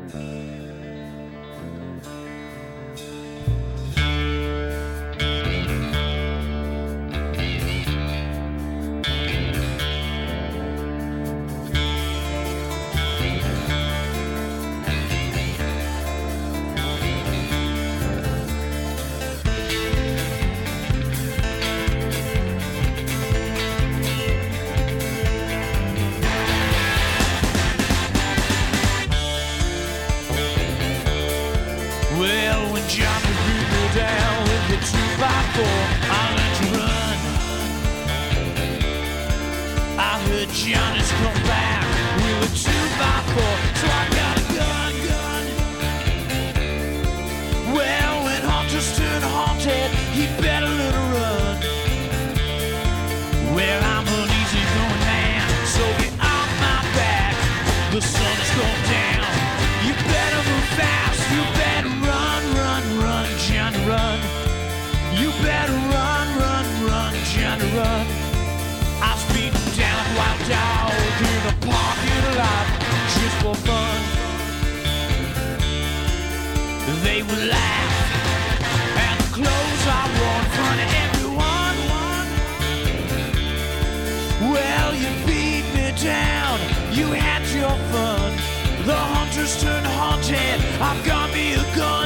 Well, when Johnny beat me down with the 2x4, I learned to run. I heard Johnny's come back with a 2x4, so I got a gun. Well, when hunters turn haunted, he better let her run. Well, I'm an easy going man, so get off my back. The sun is going down. You better move fast. You better run, Johnny, run. You better run, Johnny, run. I was beaten down like a wild dog in a parking lot just for fun. They would laugh at the clothes I wore in front of everyone. Well, you beat me down, you had your fun. The hunters turned haunted, I've got me a gun.